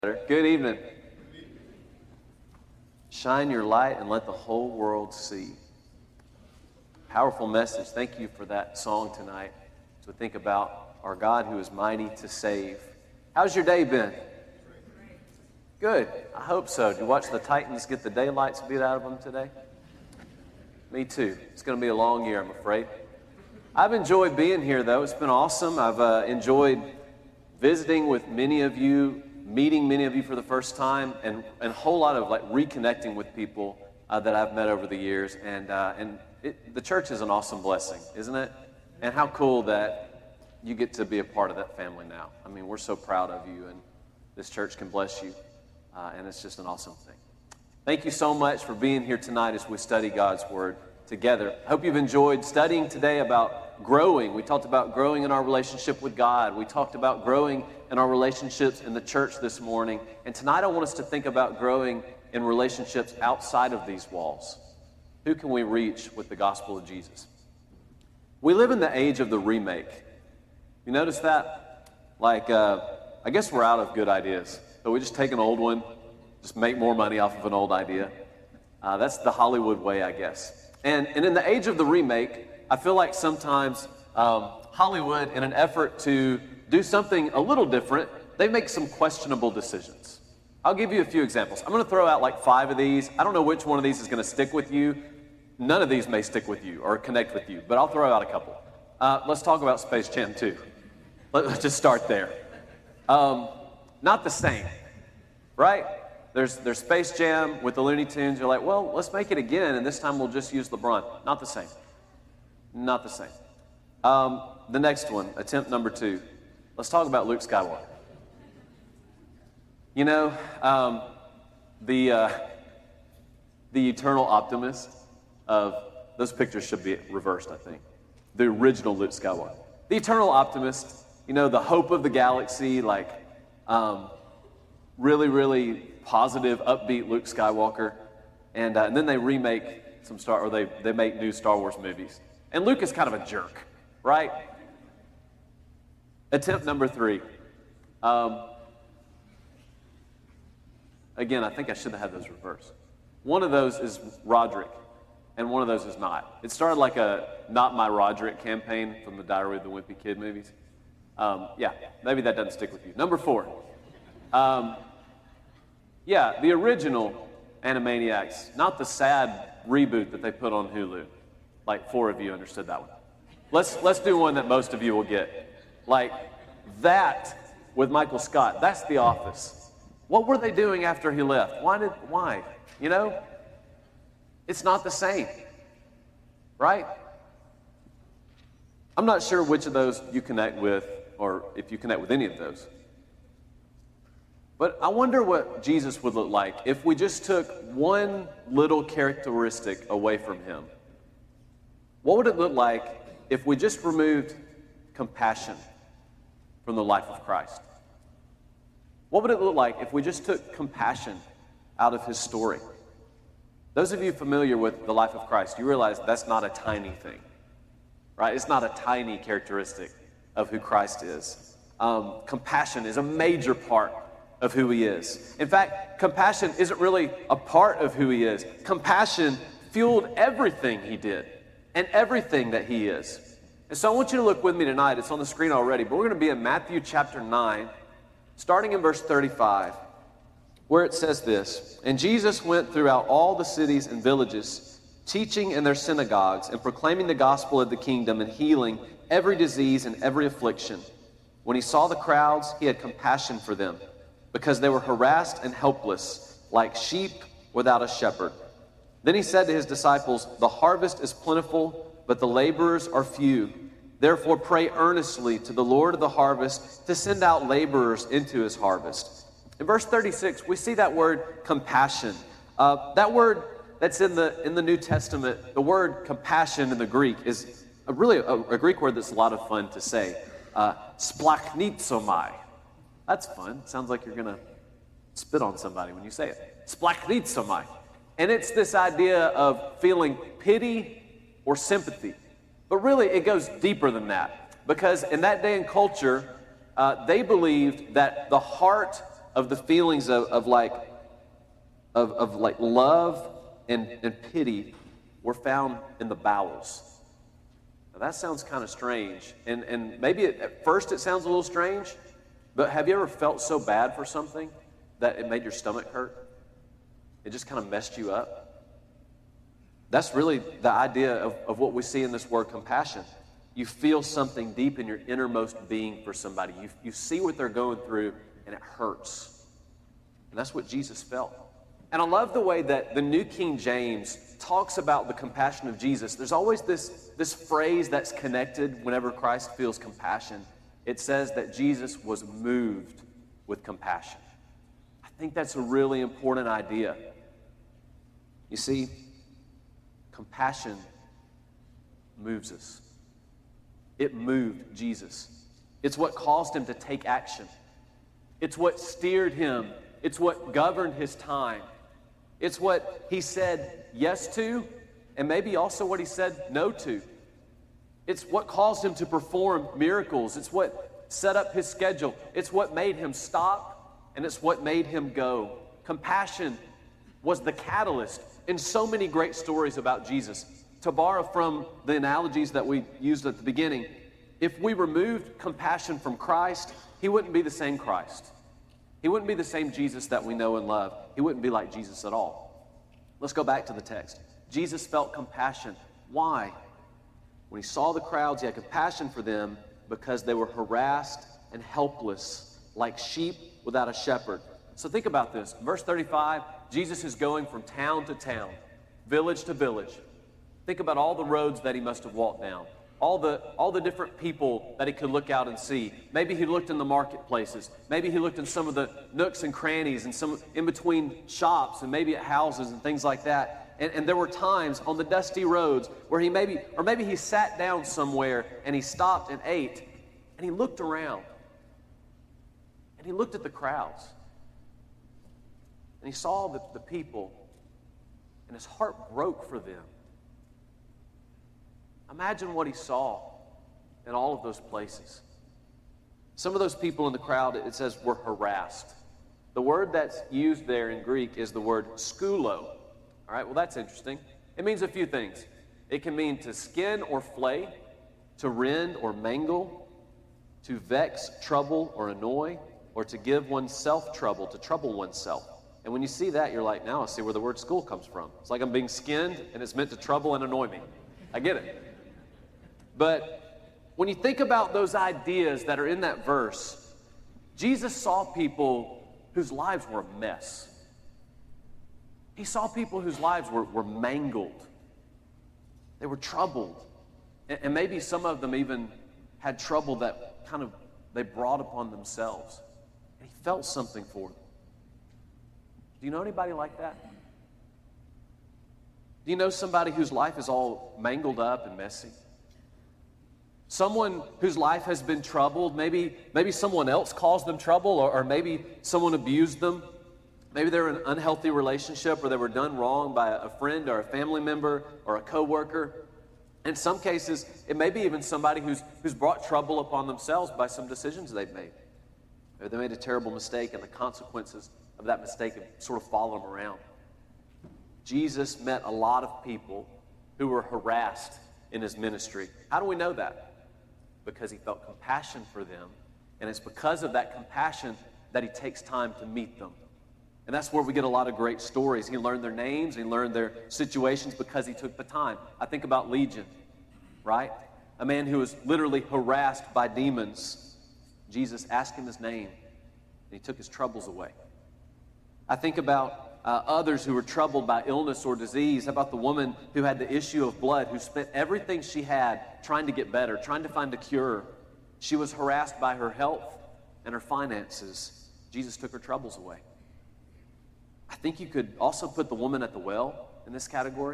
Good evening. Shine your light and let the whole world see. Powerful message. Thank you for that song tonight as we think about our God who is mighty to save. How's your day been? Good. I hope so. Did you watch the Titans get the daylights beat out of them today? Me too. It's going to be a long year, I'm afraid. I've enjoyed being here, though. It's been awesome. I've enjoyed visiting with many of you, meeting many of you for the first time, and a whole lot of reconnecting with people that I've met over the years. And the church is an awesome blessing, isn't it? And how cool that you get to be a part of that family now. I mean, we're so proud of you, and this church can bless you, and it's just an awesome thing. Thank you so much for being here tonight as we study God's Word together. I hope you've enjoyed studying today about growing. We talked about growing in our relationship with God. We talked about growing in our relationships in the church this morning. And tonight I want us to think about growing in relationships outside of these walls. Who can we reach with the gospel of Jesus? We live in the age of the remake. You notice that? I guess we're out of good ideas. So we just take an old one, just make more money off of an old idea. That's the Hollywood way, I guess. And in the age of the remake, I feel like sometimes Hollywood, in an effort to do something a little different, they make some questionable decisions. I'll give you a few examples. I'm going to throw out 5 of these. I don't know which one of these is going to stick with you. None of these may stick with you or connect with you, but I'll throw out a couple. Let's talk about Space Jam 2. Let's just start there. Not the same, right? There's Space Jam with the Looney Tunes. You're like, well, let's make it again, and this time we'll just use LeBron. Not the same. Not the same. The next one, attempt number 2. Let's talk about Luke Skywalker. You know, the eternal optimist of, those pictures should be reversed, I think. The original Luke Skywalker. The eternal optimist, you know, the hope of the galaxy, really, really positive, upbeat Luke Skywalker. And then they remake they make new Star Wars movies. And Luke is kind of a jerk, right? Attempt number 3. Again, I think I should have had those reversed. One of those is Roderick, and one of those is not. It started like a Not My Roderick campaign from the Diary of the Wimpy Kid movies. Maybe that doesn't stick with you. Number 4. The original Animaniacs, not the sad reboot that they put on Hulu. 4 of you understood that one. Let's do one that most of you will get. That with Michael Scott. That's The Office. What were they doing after he left? Why? You know? It's not the same. Right? I'm not sure which of those you connect with, or if you connect with any of those. But I wonder what Jesus would look like if we just took one little characteristic away from him. What would it look like if we just removed compassion from the life of Christ? What would it look like if we just took compassion out of his story? Those of you familiar with the life of Christ, you realize that's not a tiny thing, right? It's not a tiny characteristic of who Christ is. Compassion is a major part of who he is. In fact, compassion isn't really a part of who he is. Compassion fueled everything he did and everything that he is. And so I want you to look with me tonight. It's on the screen already, but we're going to be in Matthew chapter 9, starting in verse 35, where it says this: "And Jesus went throughout all the cities and villages, teaching in their synagogues and proclaiming the gospel of the kingdom and healing every disease and every affliction. When he saw the crowds, he had compassion for them, because they were harassed and helpless, like sheep without a shepherd. Then he said to his disciples, 'The harvest is plentiful, but the laborers are few. Therefore pray earnestly to the Lord of the harvest to send out laborers into his harvest.'" In verse 36, we see that word compassion. That word that's in the New Testament, the word compassion in the Greek is really a Greek word that's a lot of fun to say. Splachnizomai. That's fun. Sounds like you're going to spit on somebody when you say it. Splachnizomai. And it's this idea of feeling pity or sympathy. But really, it goes deeper than that. Because in that day and culture, they believed that the heart of the feelings of love and pity were found in the bowels. Now that sounds kind of strange, and maybe at first it sounds a little strange, but have you ever felt so bad for something that it made your stomach hurt? It just kind of messed you up. That's really the idea of what we see in this word compassion. You feel something deep in your innermost being for somebody. You see what they're going through, and it hurts. And that's what Jesus felt. And I love the way that the New King James talks about the compassion of Jesus. There's always this phrase that's connected whenever Christ feels compassion. It says that Jesus was moved with compassion. I think that's a really important idea. You see, compassion moves us. It moved Jesus. It's what caused him to take action. It's what steered him. It's what governed his time. It's what he said yes to, and maybe also what he said no to. It's what caused him to perform miracles. It's what set up his schedule. It's what made him stop, and it's what made him go. Compassion was the catalyst in so many great stories about Jesus. To borrow from the analogies that we used at the beginning, if we removed compassion from Christ, he wouldn't be the same Christ. He wouldn't be the same Jesus that we know and love. He wouldn't be like Jesus at all. Let's go back to the text. Jesus felt compassion. Why? When he saw the crowds, he had compassion for them because they were harassed and helpless, like sheep without a shepherd. So think about this. Verse 35, Jesus is going from town to town, village to village. Think about all the roads that he must have walked down, all the different people that he could look out and see. Maybe he looked in the marketplaces. Maybe he looked in some of the nooks and crannies and some in between shops and maybe at houses and things like that. And there were times on the dusty roads where maybe he sat down somewhere and he stopped and ate and he looked around and he looked at the crowds and he saw the people and his heart broke for them. Imagine what he saw in all of those places. Some of those people in the crowd, it says, were harassed. The word that's used there in Greek is the word skulo. All right, well, that's interesting. It means a few things. It can mean to skin or flay, to rend or mangle, to vex, trouble, or annoy, or to give oneself trouble, to trouble oneself. And when you see that, you're like, now I see where the word school comes from. It's like I'm being skinned, and it's meant to trouble and annoy me. I get it. But when you think about those ideas that are in that verse, Jesus saw people whose lives were a mess. He saw people whose lives were mangled. They were troubled. And maybe some of them even had trouble that kind of they brought upon themselves. And he felt something for them. Do you know anybody like that? Do you know somebody whose life is all mangled up and messy? Someone whose life has been troubled. Maybe someone else caused them trouble, or maybe someone abused them. Maybe they're in an unhealthy relationship, or they were done wrong by a friend or a family member or a coworker. In some cases, it may be even somebody who's brought trouble upon themselves by some decisions they've made. Or they made a terrible mistake, and the consequences of that mistake have sort of followed them around. Jesus met a lot of people who were harassed in his ministry. How do we know that? Because he felt compassion for them, and it's because of that compassion that he takes time to meet them. And that's where we get a lot of great stories. He learned their names, he learned their situations because he took the time. I think about Legion, right? A man who was literally harassed by demons. Jesus asked him his name, and he took his troubles away. I think about others who were troubled by illness or disease. How about the woman who had the issue of blood, who spent everything she had trying to get better, trying to find a cure? She was harassed by her health and her finances. Jesus took her troubles away. I think you could also put the woman at the well in this category.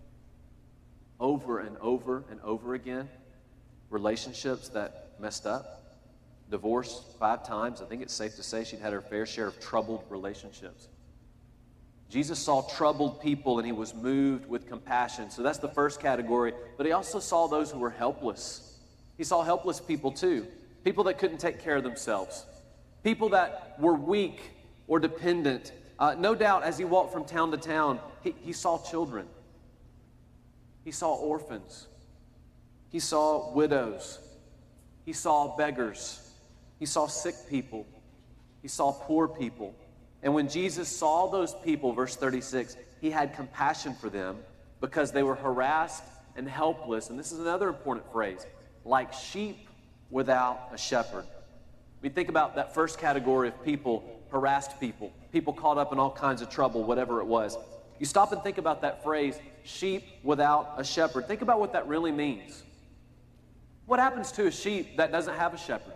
Over and over and over again. Relationships that messed up. Divorced 5 times. I think it's safe to say she'd had her fair share of troubled relationships. Jesus saw troubled people and he was moved with compassion. So that's the first category. But he also saw those who were helpless. He saw helpless people too. People that couldn't take care of themselves. People that were weak or dependent. No doubt, as he walked from town to town, he saw children. He saw orphans. He saw widows. He saw beggars. He saw sick people. He saw poor people. And when Jesus saw those people, verse 36, he had compassion for them because they were harassed and helpless. And this is another important phrase, like sheep without a shepherd. We think about that first category of people, harassed people, people caught up in all kinds of trouble, whatever it was. You stop and think about that phrase, sheep without a shepherd. Think about what that really means. What happens to a sheep that doesn't have a shepherd?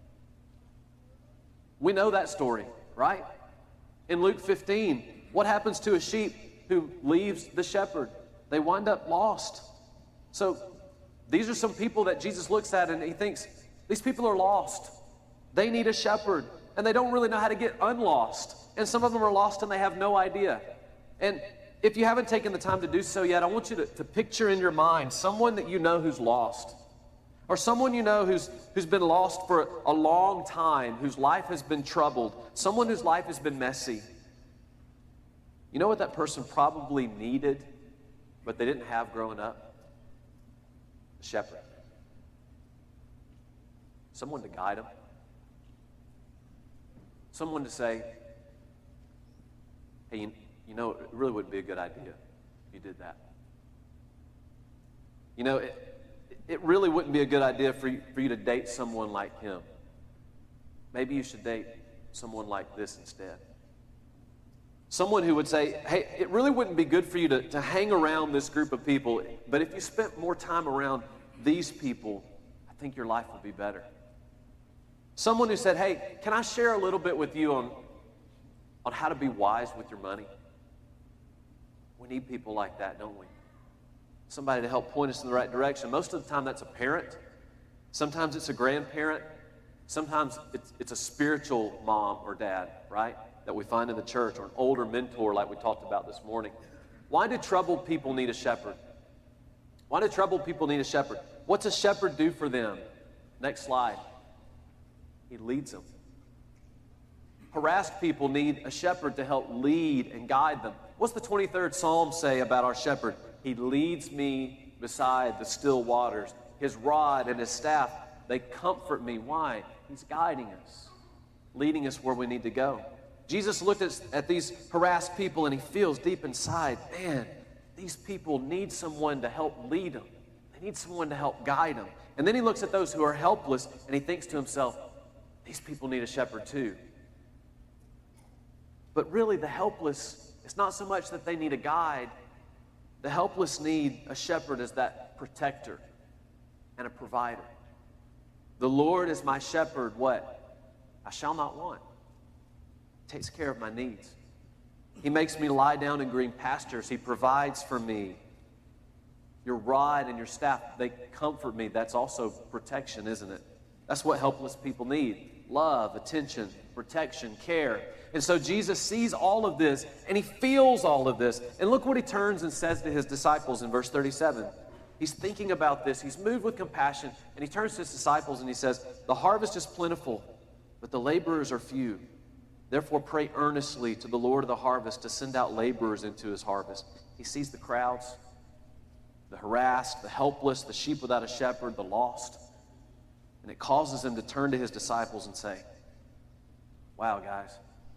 We know that story, right? In Luke 15, what happens to a sheep who leaves the shepherd? They wind up lost. So these are some people that Jesus looks at and he thinks, these people are lost. They need a shepherd, and they don't really know how to get unlost. And some of them are lost and they have no idea. And if you haven't taken the time to do so yet, I want you to picture in your mind someone that you know who's lost. Or someone you know who's been lost for a long time, whose life has been troubled, someone whose life has been messy. You know what that person probably needed, but they didn't have growing up? A shepherd. Someone to guide them. Someone to say, hey, you know, it really wouldn't be a good idea if you did that. You know, it really wouldn't be a good idea for you to date someone like him. Maybe you should date someone like this instead. Someone who would say, hey, it really wouldn't be good for you to hang around this group of people, but if you spent more time around these people, I think your life would be better. Someone who said, hey, can I share a little bit with you on how to be wise with your money? We need people like that, don't we? Somebody to help point us in the right direction. Most of the time that's a parent. Sometimes it's a grandparent. Sometimes it's a spiritual mom or dad, right? That we find in the church, or an older mentor like we talked about this morning. Why do troubled people need a shepherd? Why do troubled people need a shepherd? What's a shepherd do for them? Next slide. He leads them. Harassed people need a shepherd to help lead and guide them. What's the 23rd Psalm say about our shepherd? He leads me beside the still waters. His rod and his staff, they comfort me. Why? He's guiding us, leading us where we need to go. Jesus looked at these harassed people and he feels deep inside, man, these people need someone to help lead them. They need someone to help guide them. And then he looks at those who are helpless and he thinks to himself, these people need a shepherd too. But really the helpless, it's not so much that they need a guide. The helpless need a shepherd as that protector and a provider. The Lord is my shepherd, what? I shall not want. He takes care of my needs. He makes me lie down in green pastures. He provides for me. Your rod and your staff, they comfort me. That's also protection, isn't it? That's what helpless people need. Love, attention, protection, care. And so Jesus sees all of this and he feels all of this. And look what he turns and says to his disciples in verse 37. He's thinking about this. He's moved with compassion and he turns to his disciples and he says, the harvest is plentiful, but the laborers are few. Therefore pray earnestly to the Lord of the harvest to send out laborers into his harvest. He sees the crowds, the harassed, the helpless, the sheep without a shepherd, the lost. And it causes him to turn to his disciples and say, wow, guys,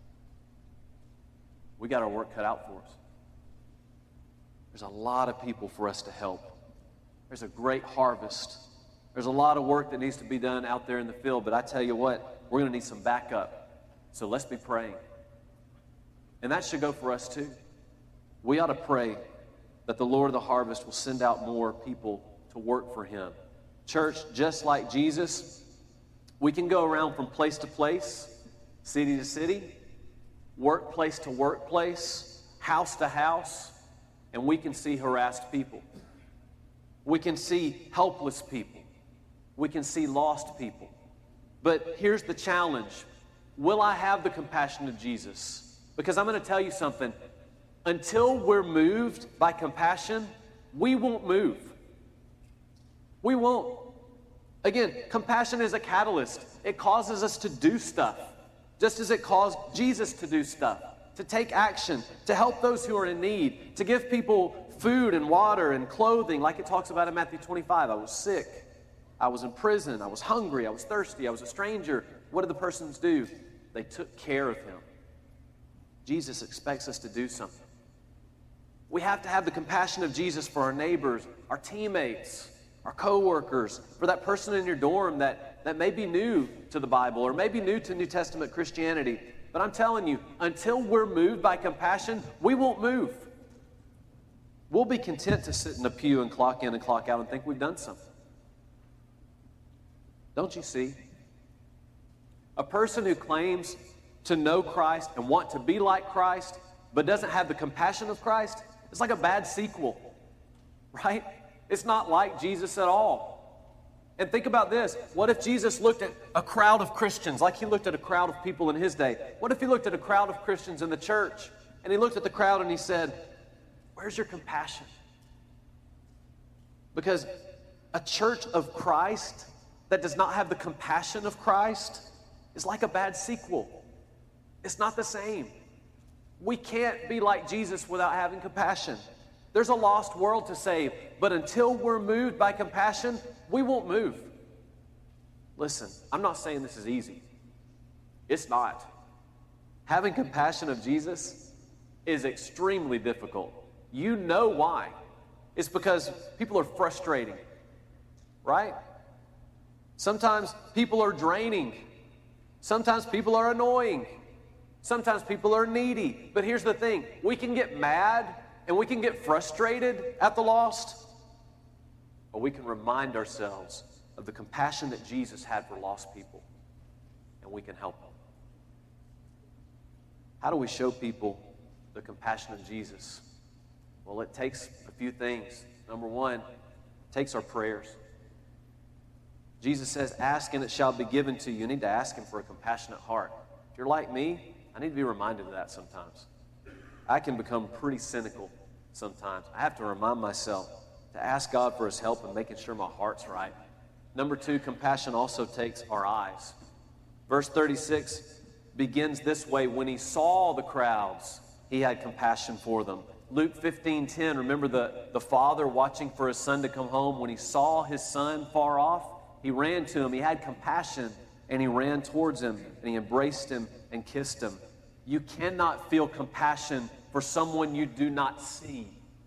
we got our work cut out for us. There's a lot of people for us to help. There's a great harvest. There's a lot of work that needs to be done out there in the field, but I tell you what, we're going to need some backup. So let's be praying. And that should go for us too. We ought to pray that the Lord of the harvest will send out more people to work for him. Church, just like Jesus, we can go around from place to place, city to city, workplace to workplace, house to house, and we can see harassed people. We can see helpless people. We can see lost people. But here's the challenge. Will I have the compassion of Jesus? Because I'm going to tell you something. Until we're moved by compassion, we won't move. We won't. Again, compassion is a catalyst. It causes us to do stuff, just as it caused Jesus to do stuff, to take action, to help those who are in need, to give people food and water and clothing, like it talks about in Matthew 25. I was sick, I was in prison, I was hungry, I was thirsty, I was a stranger. What did the persons do? They took care of him. Jesus expects us to do something. We have to have the compassion of Jesus for our neighbors, our teammates, our coworkers, for that person in your dorm that may be new to the Bible or may be new to New Testament Christianity. But I'm telling you, until we're moved by compassion, we won't move. We'll be content to sit in a pew and clock in and clock out and think we've done something. Don't you see? A person who claims to know Christ and want to be like Christ, but doesn't have the compassion of Christ, it's like a bad sequel, right? It's not like Jesus at all. And think about this. What if Jesus looked at a crowd of Christians like he looked at a crowd of people in his day? What if he looked at a crowd of Christians in the church and he looked at the crowd and he said, where's your compassion? Because a church of Christ that does not have the compassion of Christ is like a bad sequel. It's not the same. We can't be like Jesus without having compassion. There's a lost world to save, but until we're moved by compassion, we won't move. Listen, I'm not saying this is easy. It's not. Having compassion of Jesus is extremely difficult. You know why. It's because people are frustrating, right? Sometimes people are draining. Sometimes people are annoying. Sometimes people are needy. But here's the thing. We can get mad and we can get frustrated at the lost, or we can remind ourselves of the compassion that Jesus had for lost people, and we can help them. How do we show people the compassion of Jesus? Well, it takes a few things. Number one, it takes our prayers. Jesus says, ask and it shall be given to you. You need to ask him for a compassionate heart. If you're like me, I need to be reminded of that sometimes. I can become pretty cynical sometimes. I have to remind myself to ask God for his help in making sure my heart's right. Number two, compassion also takes our eyes. Verse 36 begins this way: when he saw the crowds, he had compassion for them. Luke 15:10, remember the father watching for his son to come home. When he saw his son far off, he ran to him. He had compassion and he ran towards him and he embraced him and kissed him. You cannot feel compassion for someone you do not see,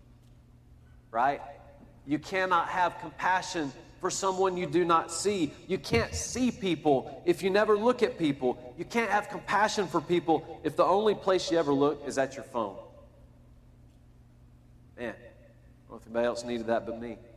right? You cannot have compassion for someone you do not see. You can't see people if you never look at people. You can't have compassion for people if the only place you ever look is at your phone. Man, I don't know if anybody else needed that but me.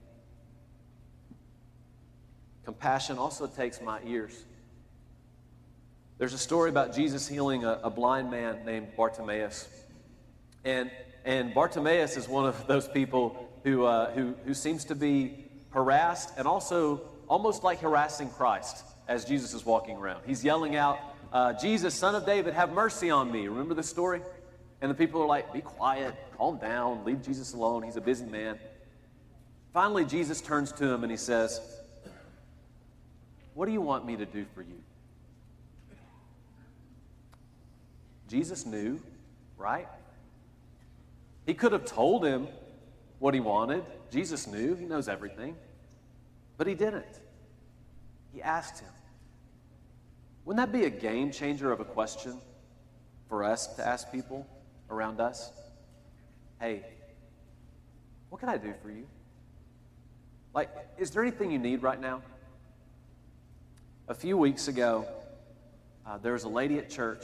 Compassion also takes my ears. There's a story about Jesus healing a blind man named Bartimaeus. And Bartimaeus is one of those people who seems to be harassed and also almost like harassing Christ as Jesus is walking around. He's yelling out, Jesus, Son of David, have mercy on me. Remember the story? And the people are like, be quiet, calm down, leave Jesus alone. He's a busy man. Finally, Jesus turns to him and he says, what do you want me to do for you? Jesus knew, right? He could have told him what he wanted. Jesus knew. He knows everything. But he didn't. He asked him. Wouldn't that be a game changer of a question for us to ask people around us? Hey, what can I do for you? Like, is there anything you need right now? A few weeks ago, there was a lady at church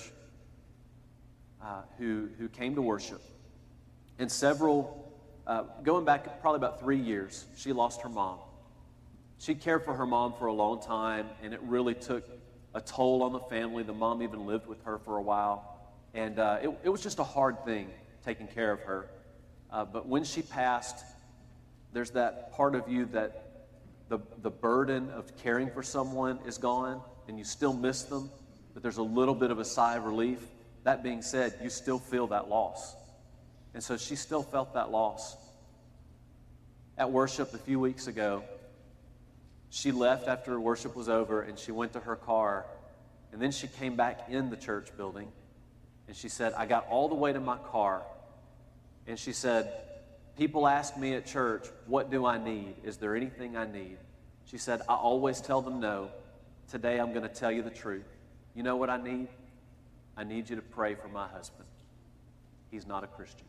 who came to worship. And going back probably about 3 years, she lost her mom. She cared for her mom for a long time, and it really took a toll on the family. The mom even lived with her for a while. And it was just a hard thing, taking care of her. But when she passed, there's that part of you that the burden of caring for someone is gone, and you still miss them, but there's a little bit of a sigh of relief. That being said, you still feel that loss. And so she still felt that loss. At worship a few weeks ago, she left after worship was over, and she went to her car, And then she came back in the church building, and she said, I got all the way to my car, and she said, people ask me at church, what do I need? Is there anything I need? She said, I always tell them no. Today I'm going to tell you the truth. You know what I need? I need you to pray for my husband. He's not a Christian.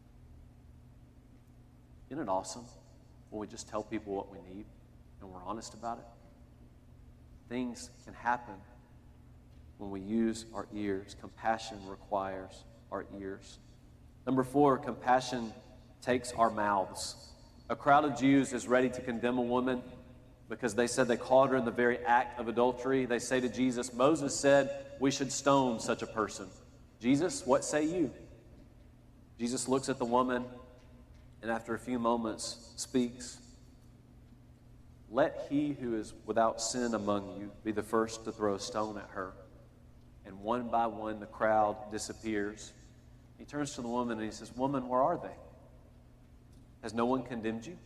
Isn't it awesome when we just tell people what we need and we're honest about it? Things can happen when we use our ears. Compassion requires our ears. Number 4, compassion takes our mouths. A crowd of Jews is ready to condemn a woman because they said they caught her in the very act of adultery. They say to Jesus, Moses said we should stone such a person. Jesus, what say you? Jesus looks at the woman and after a few moments speaks, let he who is without sin among you be the first to throw a stone at her. And one by one the crowd disappears. He turns to the woman and he says, woman, where are they? Has no one condemned you?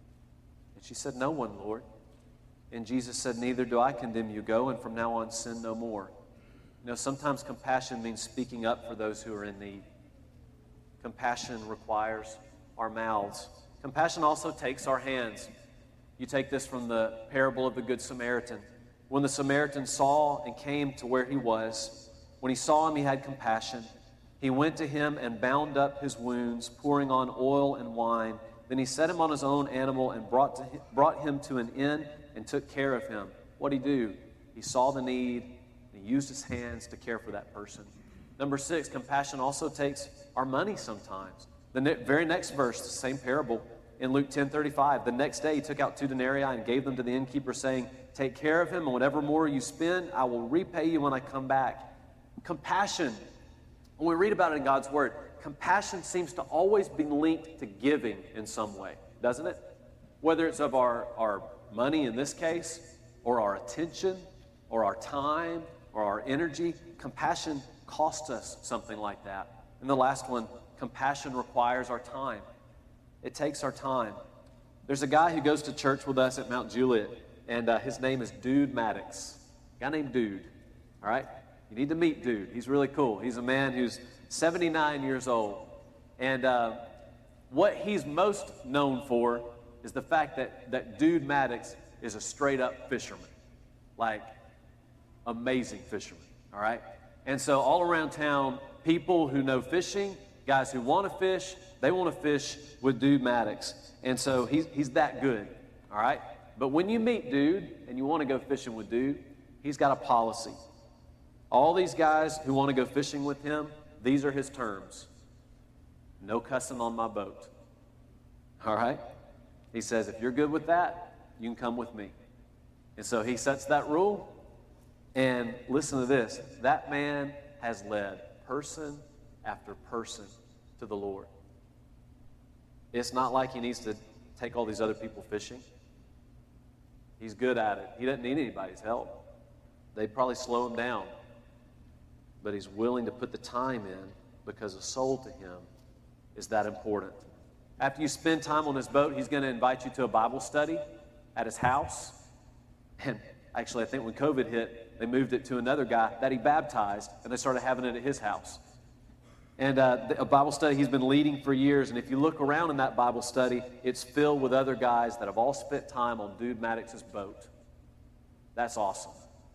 And she said, no one, Lord. And Jesus said, neither do I condemn you. Go, and from now on sin no more. You know, sometimes compassion means speaking up for those who are in need. Compassion requires our mouths. Compassion also takes our hands. You take this from the parable of the Good Samaritan. When the Samaritan saw and came to where he was, when he saw him, he had compassion. He went to him and bound up his wounds, pouring on oil and wine. Then he set him on his own animal and brought him to an inn and took care of him. What did he do? He saw the need, and he used his hands to care for that person. Number 6, compassion also takes our money sometimes. The very next verse, the same parable, in Luke 10:35, the next day he took out 2 denarii and gave them to the innkeeper, saying, take care of him, and whatever more you spend, I will repay you when I come back. Compassion, when we read about it in God's Word, compassion seems to always be linked to giving in some way, doesn't it? Whether it's of our money in this case, or our attention, or our time, or our energy, compassion costs us something like that. And the last one, compassion requires our time. It takes our time. There's a guy who goes to church with us at Mount Juliet, and his name is Dude Maddox. A guy named Dude, all right? You need to meet Dude. He's really cool. He's a man who's 79 years old. And what he's most known for is the fact that Dude Maddox is a straight-up fisherman. Like, amazing fisherman, all right? And so all around town, people who know fishing, guys who want to fish, they want to fish with Dude Maddox. And so he's that good, all right? But when you meet Dude and you want to go fishing with Dude, he's got a policy. All these guys who want to go fishing with him, these are his terms. No cussing on my boat, all right? He says, if you're good with that, you can come with me. And so he sets that rule. And listen to this. That man has led person after person to the Lord. It's not like he needs to take all these other people fishing. He's good at it. He doesn't need anybody's help. They'd probably slow him down. But he's willing to put the time in because a soul to him is that important. After you spend time on his boat, he's going to invite you to a Bible study at his house. And actually, I think when COVID hit, they moved it to another guy that he baptized, and they started having it at his house. And a Bible study he's been leading for years, and if you look around in that Bible study, it's filled with other guys that have all spent time on Dude Maddox's boat. That's awesome.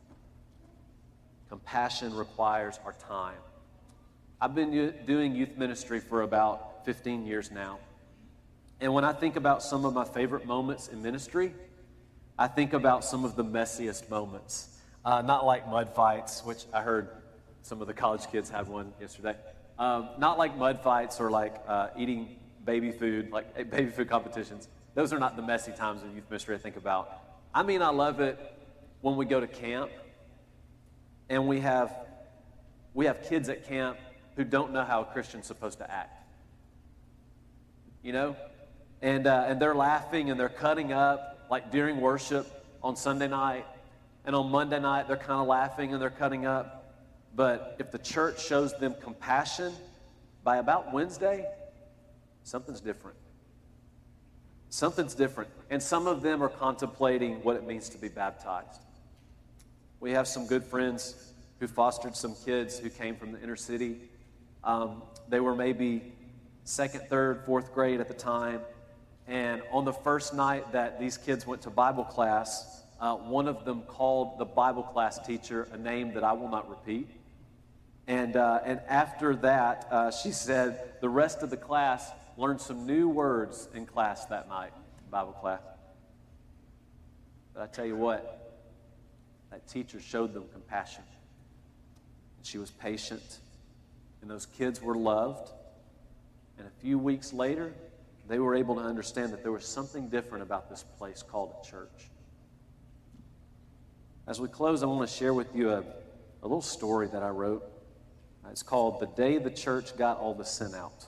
Compassion requires our time. I've been doing youth ministry for about 15 years now. And when I think about some of my favorite moments in ministry, I think about some of the messiest moments. Not like mud fights, which I heard some of the college kids had one yesterday. Not like mud fights or like eating baby food, like baby food competitions. Those are not the messy times of youth ministry I think about. I mean, I love it when we go to camp and we have kids at camp who don't know how a Christian's supposed to act. You know? And they're laughing and they're cutting up, like during worship on Sunday night. And on Monday night, they're kind of laughing and they're cutting up. But if the church shows them compassion, by about Wednesday, something's different. Something's different. And some of them are contemplating what it means to be baptized. We have some good friends who fostered some kids who came from the inner city. They were maybe second, third, fourth grade at the time. And on the first night that these kids went to Bible class, one of them called the Bible class teacher a name that I will not repeat. And after that, she said the rest of the class learned some new words in class that night, Bible class. But I tell you what, that teacher showed them compassion. And she was patient. And those kids were loved. And a few weeks later, they were able to understand that there was something different about this place called a church. As we close, I want to share with you a little story that I wrote. It's called The Day the Church Got All the Sin Out.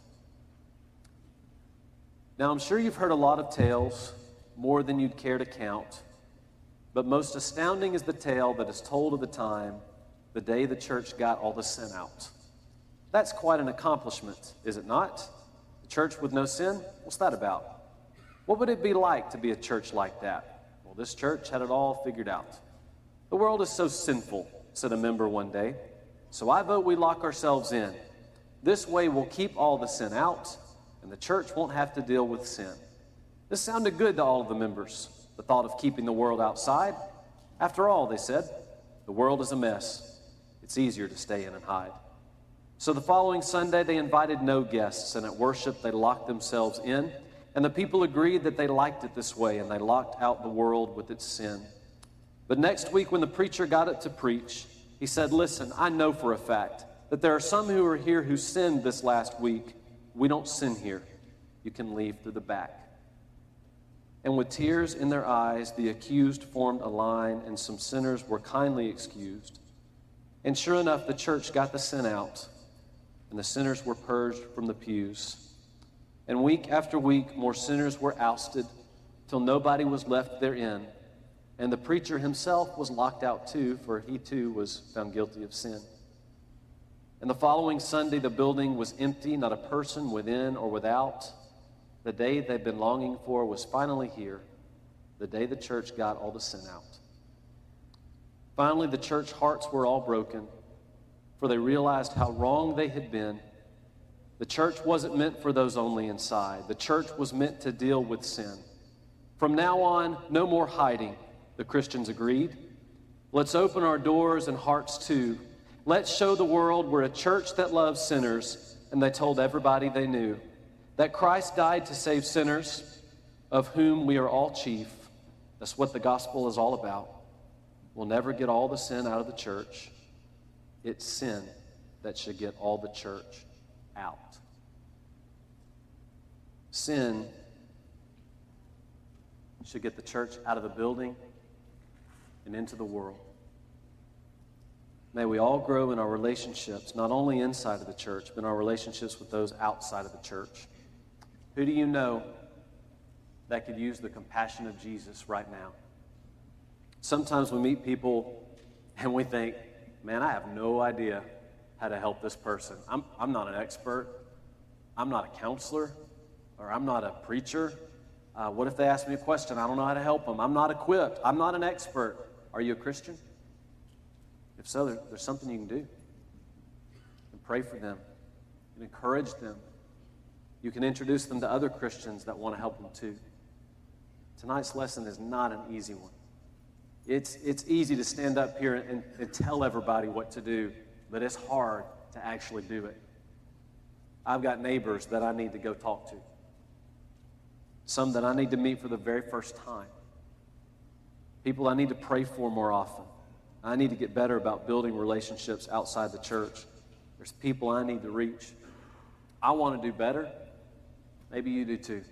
Now, I'm sure you've heard a lot of tales, more than you'd care to count, but most astounding is the tale that is told of the time, the day the church got all the sin out. That's quite an accomplishment, is it not? A church with no sin? What's that about? What would it be like to be a church like that? Well, this church had it all figured out. The world is so sinful, said a member one day. So I vote we lock ourselves in. This way we'll keep all the sin out, and the church won't have to deal with sin. This sounded good to all of the members, the thought of keeping the world outside. After all, they said, the world is a mess. It's easier to stay in and hide. So the following Sunday, they invited no guests, and at worship they locked themselves in, and the people agreed that they liked it this way, and they locked out the world with its sin. But next week, when the preacher got it to preach, he said, listen, I know for a fact that there are some who are here who sinned this last week. We don't sin here. You can leave through the back. And with tears in their eyes, the accused formed a line, and some sinners were kindly excused. And sure enough, the church got the sin out, and the sinners were purged from the pews. And week after week, more sinners were ousted, till nobody was left therein. And the preacher himself was locked out too, for he too was found guilty of sin. And the following Sunday, the building was empty, not a person within or without. The day they'd been longing for was finally here, the day the church got all the sin out. Finally, the church hearts were all broken, for they realized how wrong they had been. The church wasn't meant for those only inside. The church was meant to deal with sin. From now on, no more hiding, the Christians agreed. Let's open our doors and hearts too. Let's show the world we're a church that loves sinners, and they told everybody they knew that Christ died to save sinners, of whom we are all chief. That's what the gospel is all about. We'll never get all the sin out of the church. It's sin that should get all the church out. Sin should get the church out of the building and into the world. May we all grow in our relationships, not only inside of the church, but in our relationships with those outside of the church. Who do you know that could use the compassion of Jesus right now? Sometimes we meet people and we think, man, I have no idea how to help this person. I'm not an expert. I'm not a counselor, or I'm not a preacher. What if they ask me a question? I don't know how to help them. I'm not equipped. I'm not an expert. Are you a Christian? If so, there's something you can do. You can pray for them. You can encourage them. You can introduce them to other Christians that want to help them too. Tonight's lesson is not an easy one. It's easy to stand up here and tell everybody what to do, but it's hard to actually do it. I've got neighbors that I need to go talk to. Some that I need to meet for the very first time. People I need to pray for more often. I need to get better about building relationships outside the church. There's people I need to reach. I want to do better. Maybe you do too.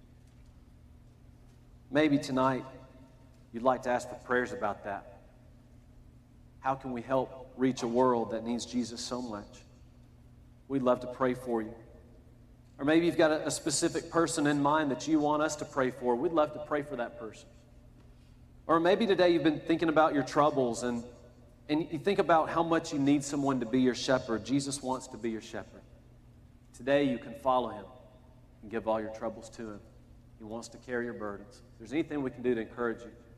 Maybe tonight you'd like to ask for prayers about that. How can we help reach a world that needs Jesus so much? We'd love to pray for you. Or maybe you've got a specific person in mind that you want us to pray for. We'd love to pray for that person. Or maybe today you've been thinking about your troubles and you think about how much you need someone to be your shepherd. Jesus wants to be your shepherd. Today you can follow him and give all your troubles to him. He wants to carry your burdens. If there's anything we can do to encourage you,